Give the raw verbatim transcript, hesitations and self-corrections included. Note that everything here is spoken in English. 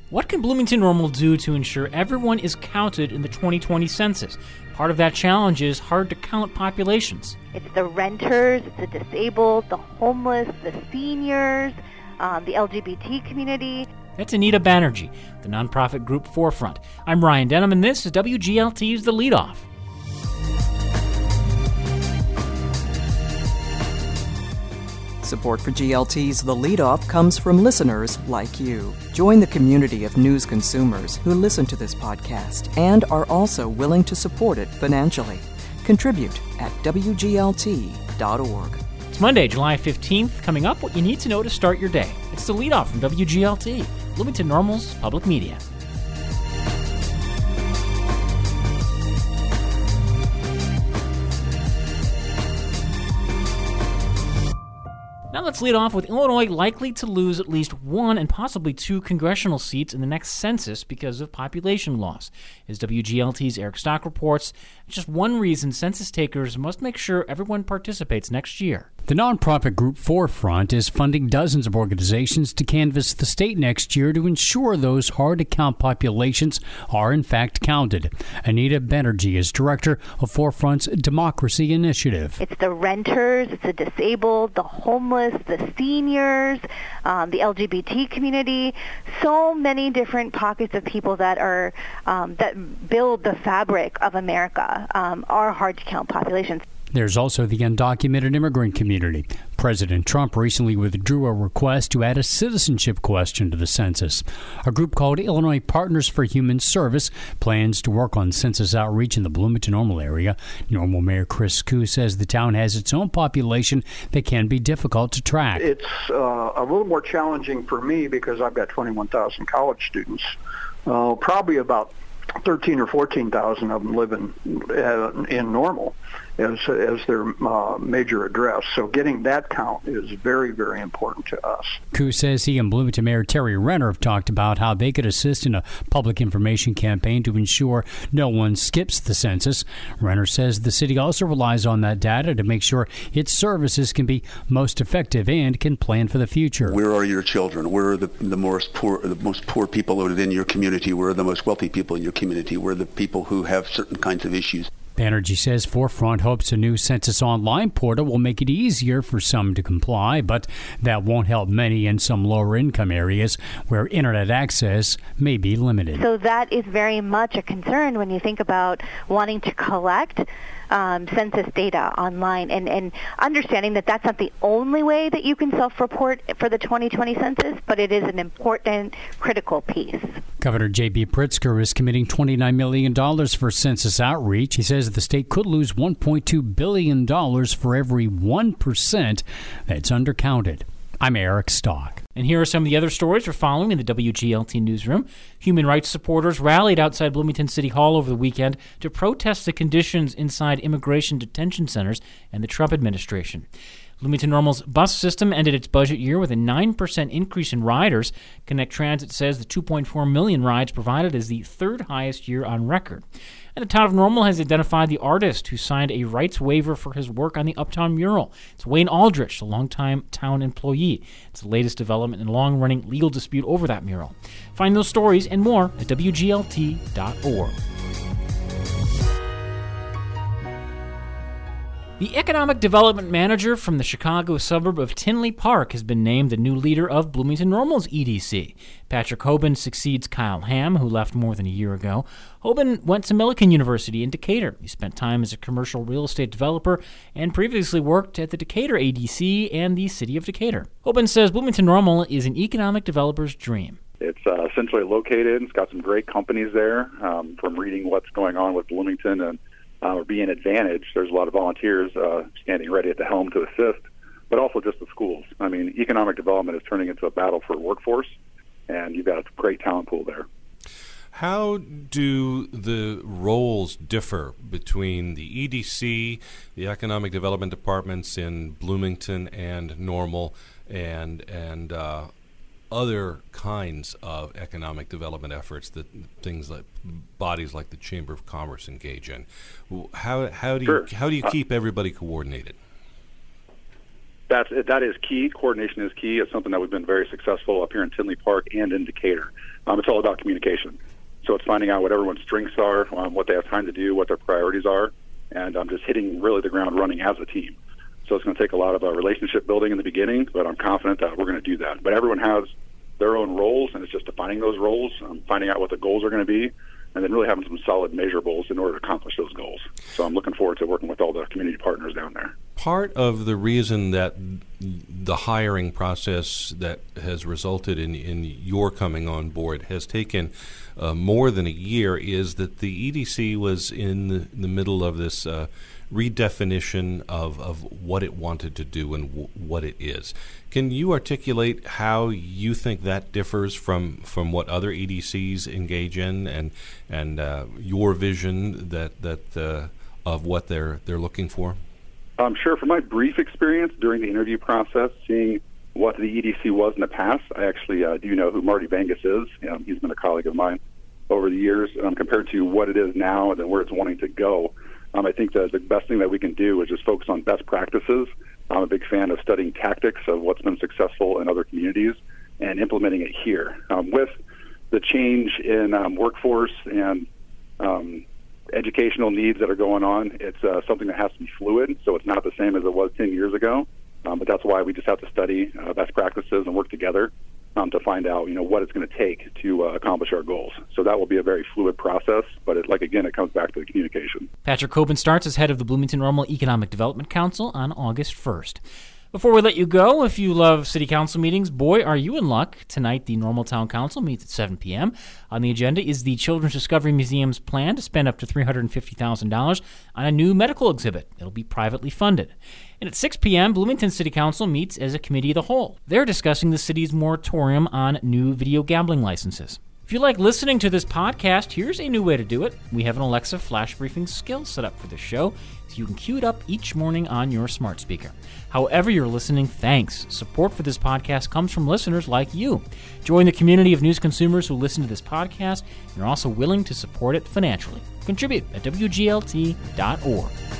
What can Bloomington Normal do to ensure everyone is counted in the twenty twenty census? Part of that challenge is hard-to-count populations. It's the renters, it's the disabled, the homeless, the seniors, um, the L G B T community. That's Anita Banerjee, the nonprofit group Forefront. I'm Ryan Denham, and this is W G L T's The Leadoff. Support for G L T's The Leadoff comes from listeners like you. Join the community of news consumers who listen to this podcast and are also willing to support it financially. Contribute at W G L T dot org. It's Monday, July fifteenth. Coming up, what you need to know to start your day. It's The Leadoff from W G L T, Bloomington Normal's public media. Now let's lead off with Illinois likely to lose at least one and possibly two congressional seats in the next census because of population loss. As W G L T's Eric Stock reports, it's just one reason census takers must make sure everyone participates next year. The nonprofit group Forefront is funding dozens of organizations to canvass the state next year to ensure those hard-to-count populations are in fact counted. Anita Banerjee is director of Forefront's Democracy Initiative. It's the renters, it's the disabled, the homeless, the seniors, um, the L G B T community, so many different pockets of people that are um, that build the fabric of America um, are hard-to-count populations. There's also the undocumented immigrant community. President Trump recently withdrew a request to add a citizenship question to the census. A group called Illinois Partners for Human Service plans to work on census outreach in the Bloomington Normal area. Normal Mayor Chris Koo says the town has its own population that can be difficult to track. It's uh, a little more challenging for me because I've got twenty-one thousand college students. Uh, probably about thirteen or fourteen thousand of them live in, uh, in Normal as as their uh, major address. So getting that count is very, very important to us. Koo says he and Bloomington Mayor Terry Renner have talked about how they could assist in a public information campaign to ensure no one skips the census. Renner says the city also relies on that data to make sure its services can be most effective and can plan for the future. Where are your children? Where are the, the most poor the most poor people within your community? Where are the most wealthy people in your community? Where are the people who have certain kinds of issues? Banerjee says Forefront hopes a new Census Online portal will make it easier for some to comply, but that won't help many in some lower-income areas where Internet access may be limited. So that is very much a concern when you think about wanting to collect um, census data online and, and understanding that that's not the only way that you can self-report for the twenty twenty census, but it is an important, critical piece. Governor J B. Pritzker is committing twenty-nine million dollars for census outreach. He says the state could lose one point two billion dollars for every one percent that's undercounted. I'm Eric Stock. And here are some of the other stories we're following in the W G L T newsroom. Human rights supporters rallied outside Bloomington City Hall over the weekend to protest the conditions inside immigration detention centers and the Trump administration. Bloomington Normal's bus system ended its budget year with a nine percent increase in riders. Connect Transit says the two point four million rides provided is the third highest year on record. And the town of Normal has identified the artist who signed a rights waiver for his work on the Uptown mural. It's Wayne Aldrich, a longtime town employee. It's the latest development in a long-running legal dispute over that mural. Find those stories and more at W G L T dot org. The economic development manager from the Chicago suburb of Tinley Park has been named the new leader of Bloomington Normal's E D C. Patrick Hoban succeeds Kyle Ham, who left more than a year ago. Hoban went to Millikan University in Decatur. He spent time as a commercial real estate developer and previously worked at the Decatur A D C and the city of Decatur. Hoban says Bloomington Normal is an economic developer's dream. It's uh, essentially located. It's got some great companies there. Um, from reading what's going on with Bloomington and Uh, or be an advantage. There's a lot of volunteers uh, standing ready at the helm to assist, but also just the schools. I mean, economic development is turning into a battle for workforce, and you've got a great talent pool there. How do the roles differ between the E D C, the Economic Development Departments in Bloomington and Normal, and and uh, other kinds of economic development efforts that things like bodies like the Chamber of Commerce engage in? How how do you sure. how do you keep everybody coordinated? That's that is key. Coordination is key. It's something that we've been very successful up here in Tinley Park and in Decatur. Um, it's all about communication. So it's finding out what everyone's strengths are, um, what they have time to do, what their priorities are, and I'm um, just hitting really the ground running as a team. So it's going to take a lot of uh, relationship building in the beginning, but I'm confident that we're going to do that. But everyone has their own roles, and it's just defining those roles, um, finding out what the goals are going to be, and then really having some solid measurables in order to accomplish those goals. So I'm looking forward to working with all the community partners down there. Part of the reason that the hiring process that has resulted in, in your coming on board has taken uh, more than a year is that the E D C was in the, the middle of this uh, redefinition of, of what it wanted to do and w- what it is. Can you articulate how you think that differs from, from what other E D Cs engage in, and and uh, your vision that that uh, of what they're they're looking for? Um, sure. From my brief experience during the interview process, seeing what the E D C was in the past, I actually uh, do know who Marty Vangus is. Um, he's been a colleague of mine over the years. Um, compared to what it is now and where it's wanting to go, um, I think that the best thing that we can do is just focus on best practices. I'm a big fan of studying tactics of what's been successful in other communities and implementing it here. Um, with the change in um, workforce and um, educational needs that are going on, it's uh, something that has to be fluid, so it's not the same as it was ten years ago. Um, but that's why we just have to study uh, best practices and work together um, to find out, you know, what it's going to take to uh, accomplish our goals. So that will be a very fluid process, but it, like again, it comes back to the communication. Patrick Coben starts as head of the Bloomington-Normal Economic Development Council on August first. Before we let you go, if you love city council meetings, boy, are you in luck. Tonight, the Normal Town Council meets at seven p.m. On the agenda is the Children's Discovery Museum's plan to spend up to three hundred fifty thousand dollars on a new medical exhibit. It'll be privately funded. And at six p.m., Bloomington City Council meets as a committee of the whole. They're discussing the city's moratorium on new video gambling licenses. If you like listening to this podcast, here's a new way to do it. We have an Alexa flash briefing skill set up for the show, so you can cue it up each morning on your smart speaker. However you're listening, thanks. Support for this podcast comes from listeners like you. Join the community of news consumers who listen to this podcast and are also willing to support it financially. Contribute at W G L T dot org.